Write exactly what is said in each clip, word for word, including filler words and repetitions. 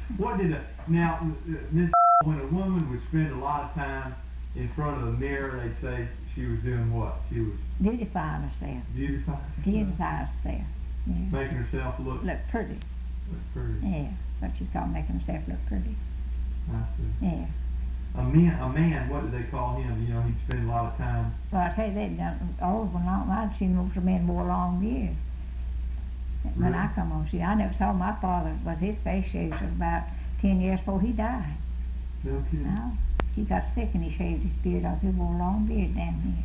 What did a, now, Miss when a woman would spend a lot of time in front of the mirror, they'd say she was doing what? She was beautifying herself. beautifying Beautifying herself? herself. Yeah. Making herself look, Look pretty. look pretty. Yeah. What you call making herself look pretty. I see. Yeah. A man, a man, what did they call him? You know, he'd spend a lot of time. Well, I tell you, they done old one long. I've seen most of men wore long beards. When Really? I come on, see, I never saw my father, but his face shaved was about ten years before he died. No kidding. No, he got sick and he shaved his beard off. He wore a long beard down here.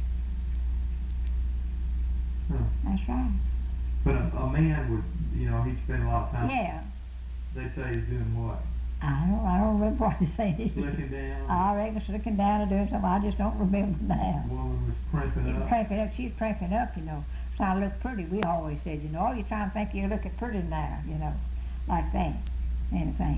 Huh. That's right. But a, a man would, you know, he'd spend a lot of time. Yeah. They'd say he's doing what? I don't, I don't remember what he said. Looking down. I reckon she's looking down and doing something. I just don't remember now. The woman was primping up. Cranking up. She's cranking up, you know. So I look pretty. We always said, you know, oh, you're trying to think you're looking pretty now, you know, like that. Anything.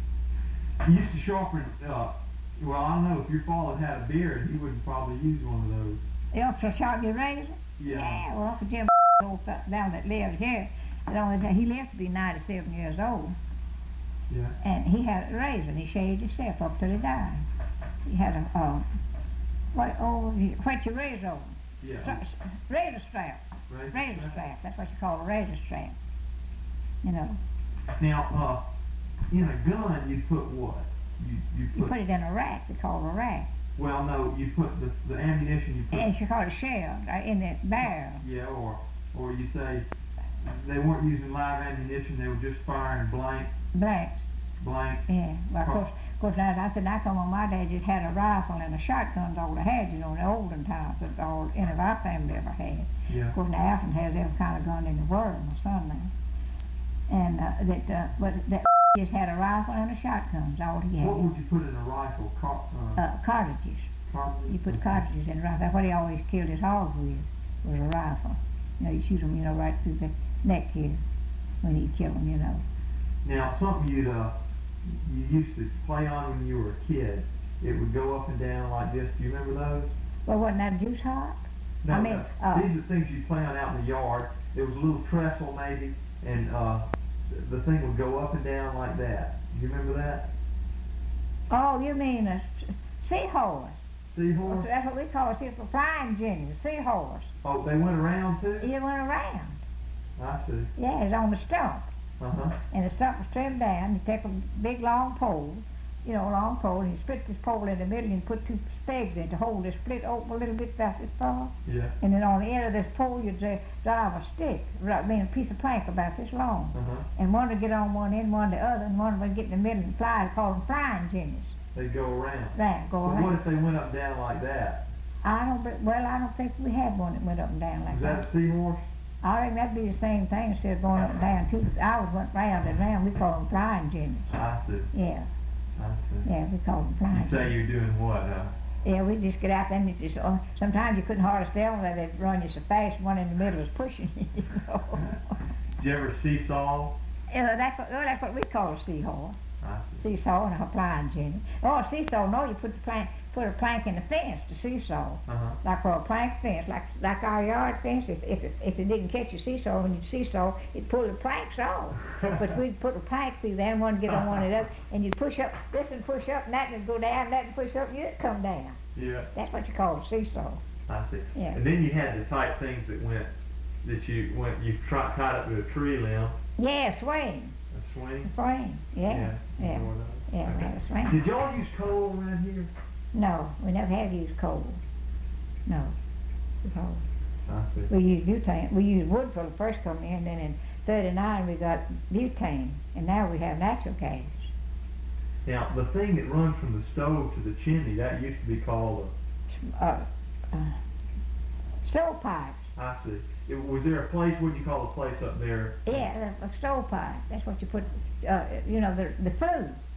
You used to sharpen, uh, well, I don't know, if your father had a beard, he wouldn't probably use one of those. You know, so sharp your razor? Yeah. Yeah, well, Uncle Jim old fellow down that lives here, as long as he lived to be ninety-seven years old. Yeah. And he had a razor, and he shaved himself up till he died. He had a, uh, what, oh, what's your razor on? Yeah. Stra- razor strap. Razor Razor strap. strap. That's what you call a razor strap. You know, Now, uh, in a gun, you put what? You, you put, you put it in a rack. We call it a rack. well, no, you put the, the ammunition, you put, And she called it shell uh, in the barrel. yeah, or, or you say, they weren't using live ammunition, they were just firing blank, Blanks. blank. Yeah. Well, of course, of course, now, I said, I come on, my dad just had a rifle and a shotgun all they had, you know, in the olden times that all any of our family ever had. Yeah. Of course, now Alfred has every kind of gun in the world, my son now. And uh, that, uh, but that just had a rifle and a shotgun, that's all he had. What would you put in a rifle? Car, uh, Uh, cartridges. cartridge? You put cartridges in a rifle. That's what he always killed his hogs with, was a rifle. You know, you shoot them, you know, right through the neck here when you kill them, you know. Now, something you'd, uh, you used to play on when you were a kid, it would go up and down like this. Do you remember those? Well, wasn't that a juice hop? No, I mean, no. uh, These are things you play on out in the yard. There was a little trestle maybe, and uh, the thing would go up and down like that. Do you remember that? Oh, you mean a s- seahorse? Seahorse? That's what we call it. See, it's a flying Jenny, a seahorse. Oh, they went around too? It went around. I see. Yeah, it's on the stump. Uh-huh. And the stump was trimmed down. You take a big long pole, you know, a long pole, and you split this pole in the middle and put two pegs in to hold the split open a little bit about this far. Yeah. And then on the end of this pole, you'd uh, drive a stick, right, I mean a piece of plank about this long. Uh-huh. And one would get on one end, one the other, and one would get in the middle and fly. They call them flying jimmies. They go around. Right, go But around. what if they went up and down like that? I don't, be- well, I don't think we had one that went up and down like Is that. that a seahorse? I reckon that'd be the same thing instead of going up and down too. Ours went round and round. We call them flying jimmies. I see. Yeah, I see. yeah, we call them flying You say jimmies. you're doing what, huh? Yeah, we just get out there and you just, uh, sometimes you couldn't hardly tell them that they'd run you so fast, one in the middle was pushing you, you know. Did you ever seesaw? Yeah, that's what, well, that's what we call a seahorse. I see. Seesaw and a flying jimmy. Oh, a seesaw, no, you put the plank, put a plank in the fence to seesaw. Uh-huh. Like for a plank fence, like like our yard fence. If if it, if it didn't catch a seesaw when you seesaw, it'd pull the planks off. But we'd put a plank through there and one get on one of those, and you'd push up, this and push up, and that would go down, and that would push up, and you'd come down. Yeah. That's what you call a seesaw. I see. Yeah. And then you had the type things that went, that you went, you tri- tied up to a tree limb, Yeah, swing, a swing. swing. Yeah, yeah, more of those. yeah. Okay. We had a swing. Did y'all use coal around here? No, we never have used coal. No, coal. I see. We used butane. We used wood for the first coming in. Then in thirty-nine we got butane, and now we have natural gas. Now, the thing that runs from the stove to the chimney, that used to be called Uh, uh, stovepipes. a, I see. It, was there a place, what do you call a place up there? Yeah, a, a stovepipe. That's what you put. Uh, you know, the the flue.